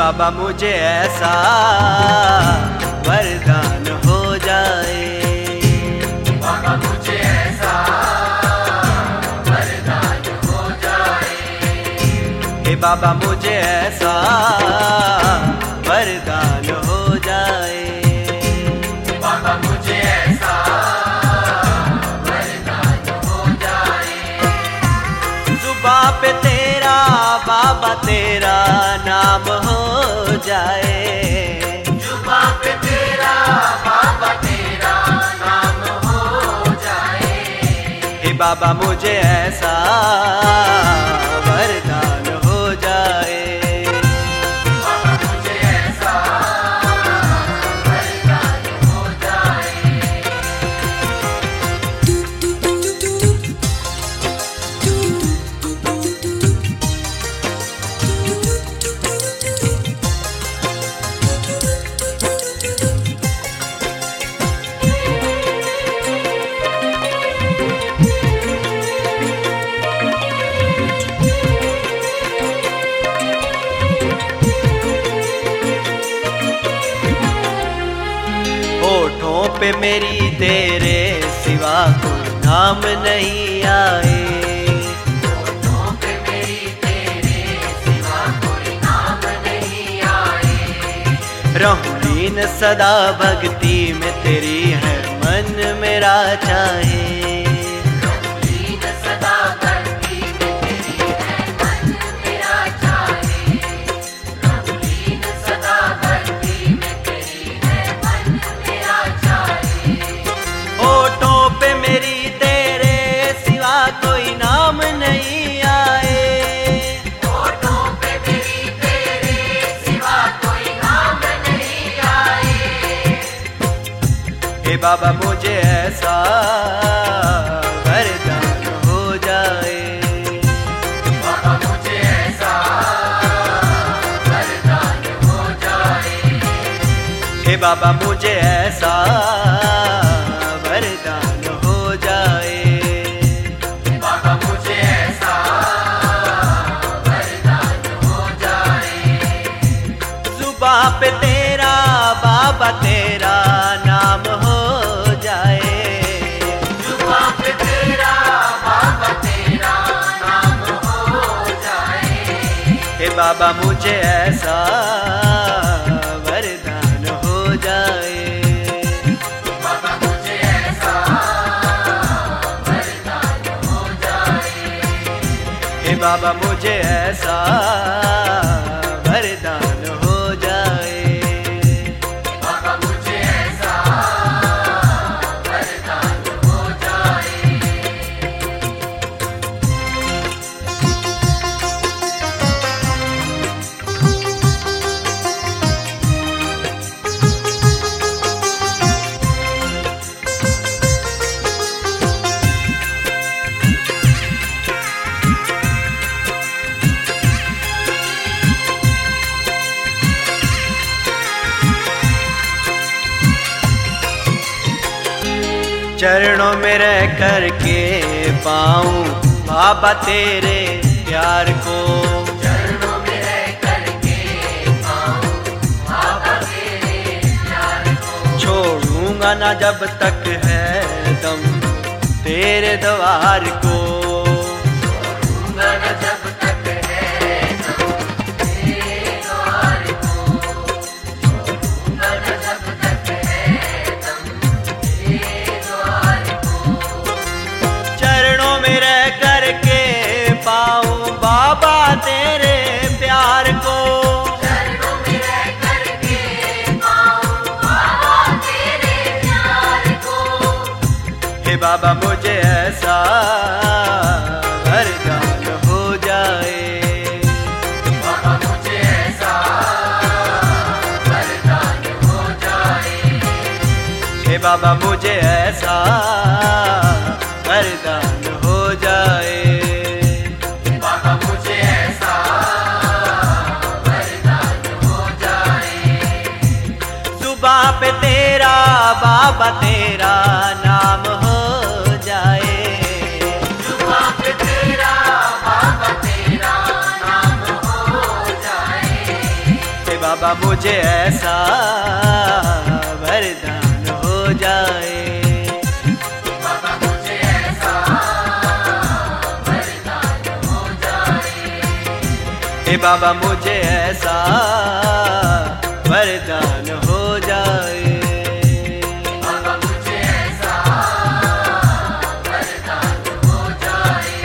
बाबा मुझे ऐसा वरदान हो जाए, बाबा मुझे ऐसा वरदान हो जाए, हे बाबा मुझे ऐसा वरदान हो जाए, बाबा मुझे ऐसा वरदान हो जाए। जुबां पे तेरा बाबा तेरा नाम हो जाए, जुबां पे तेरा बाबा तेरा नाम हो जाए, हे बाबा मुझे ऐसा वरदान हो जाए, बाबा मुझे ऐसा वरदान हो जाए। होठों पे मेरी तेरे सिवा कोई नाम नहीं आए, होठों पे मेरी तेरे सिवा कोई नाम नहीं आए, रहूं लीन सदा भक्ति में तेरी है मन मेरा चाहे, लीन सदा भक्ति में तेरी है मन मेरा चाहे, लीन सदा भक्ति में तेरी है मन मेरा चाहे। होठों पे मेरी तेरे सिवा कोई नाम नहीं आए, होठों पे मेरी तेरे सिवा कोई नाम नहीं आए, हे बाबा मुझे ऐसा वरदान हो जाए, बाबा मुझे ऐसा वरदान हो जाए, हे बाबा मुझे ऐसा वरदान हो जाए, बाबा मुझे ऐसा वरदान हो जाए। जुबां पे तेरा बाबा तेरा नाम हो जाए, जुबां पे तेरा बाबा तेरा नाम हो जाए, हे बाबा मुझे ऐसा वरदान हो जाए, बाबा मुझे ऐसा वरदान हो जाए, हे बाबा मुझे ऐसा वरदान हो जाए, बाबा मुझे ऐसा वरदान हो जाए। चरणों में रह करके पाऊं बाबा तेरे प्यार को, चरणों में रह करके पाऊं बाबा तेरे प्यार को, छोड़ूंगा ना जब तक है दम तेरे द्वार को, छोड़ूंगा न जब तक है दम तेरे द्वार को, छोड़ूंगा न जब तक है दम तेरे द्वार को, चरणों में रह करके पाऊं बाबा तेरे प्यार को, चरणों में रह करके पाऊं बाबा तेरे प्यार को, हे बाबा मुझे ऐसा वरदान हो जाए, बाबा मुझे ऐसा वरदान हो जाए, हे बाबा मुझे ऐसा वरदान हो जाए, बाबा मुझे ऐसा वरदान हो जाए, जुबां पे तेरा बाबा तेरा नाम हो जाए, जुबां पे तेरा बाबा तेरा नाम हो जाए, बाबा मुझे ऐसा वरदान हो जाए। बाबा मुझे ऐसा वरदान हो जाए। हे बाबा मुझे ऐसा वरदान हो जाए। बाबा मुझे ऐसा वरदान हो जाए।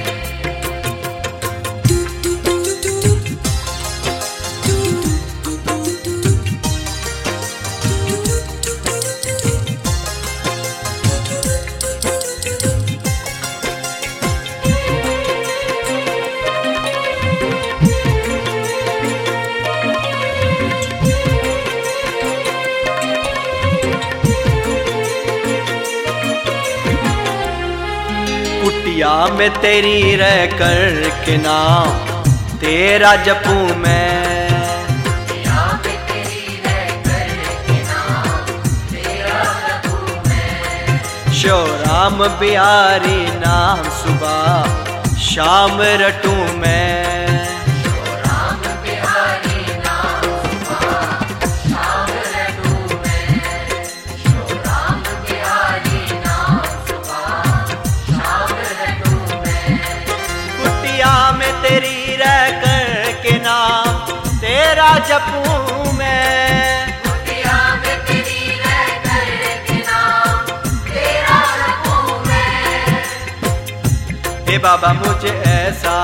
कुटिया में तेरी रह कर के नाम तेरा जपूं मैं। कुटिया में तेरी रह कर के नाम तेरा जपूं मैं। शो राम बिहारी नाम सुबह शाम रटूं मैं। शो राम बिहारी नाम सुबह शाम रटूं मैं। शो राम बिहारी नाम सुबह शाम रटूं मैं। कुटिया में तेरी रह कर के नाम तेरा जपूं मैं। कुटिया में तेरी रह कर के नाम तेरा जपूं मैं। हे बाबा मुझे ऐसा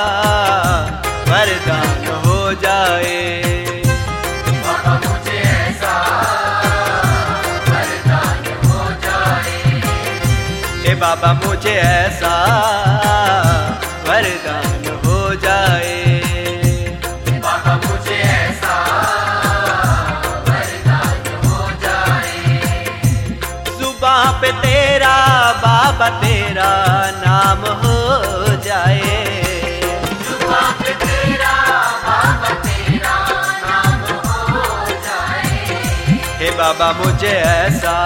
वरदान हो जाए। बाबा मुझे ऐसा वरदान हो जाए। हे बाबा मुझे ऐसा वरदान हो जाए। बाबा मुझे ऐसा वरदान हो जाए। सुबह पे तेरा बाबा तेरा नाम हो जाए। जुबां पे तेरा बाबा तेरा नाम हो जाए। हे बाबा मुझे ऐसा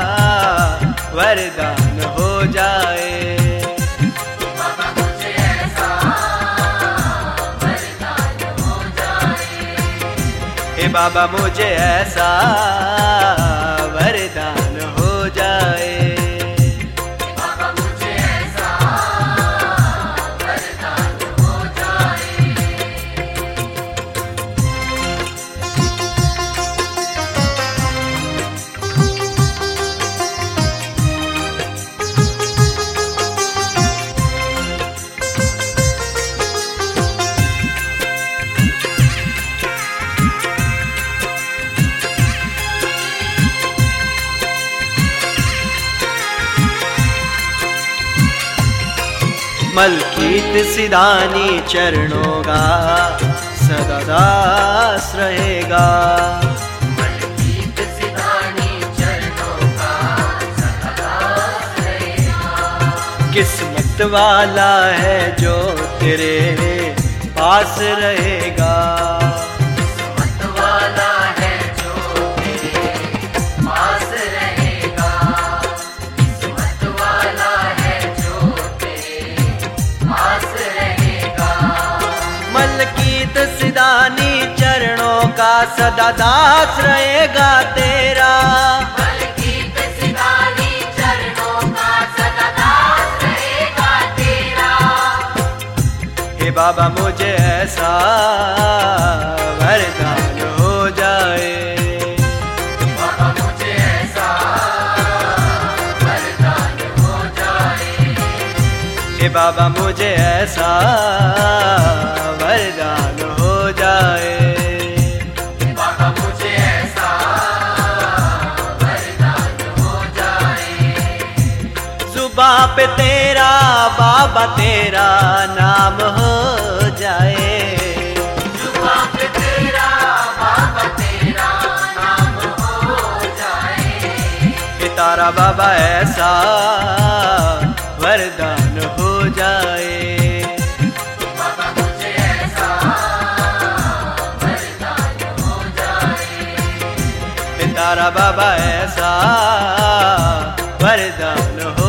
वरदान हो जाए। बाबा मुझे ऐसा वरदान हो जाए। हे बाबा मुझे ऐसा वरदान हो जाए। बाबा मुझे ऐसा वरदान हो जाए। मलकीत सिधानी चरणों का सदा दास रहेगा। मलकीत सिधानी चरणों का सदा दास रहेगा। किस्मत वाला है जो तेरे पास रहेगा। किस्मत वाला है जो तेरे पास रहेगा। किस्मत वाला है जो तेरे पास रहेगा। मलकीत सिधानी चरणों का सदा दास रहेगा तेरा। मलकीत सिधानी चरणों का सदा दास रहेगा तेरा। हे बाबा मुझे ऐसा वरदान हो जाए। बाबा मुझे ऐसा वरदान हो जाए। हे बाबा मुझे ऐसा वरदान हो जाए। बाबा मुझे ऐसा वरदान हो जाए। सुबह पे तेरा बाबा तेरा नाम हो जाए। जुबां पे तेरा बाबा तेरा नाम हो जाए। कि तारा बाबा ऐसा वरदान हो जाए। बाबा मुझे ऐसा वरदान हो जाए। कि तारा बाबा ऐसा वरदान हो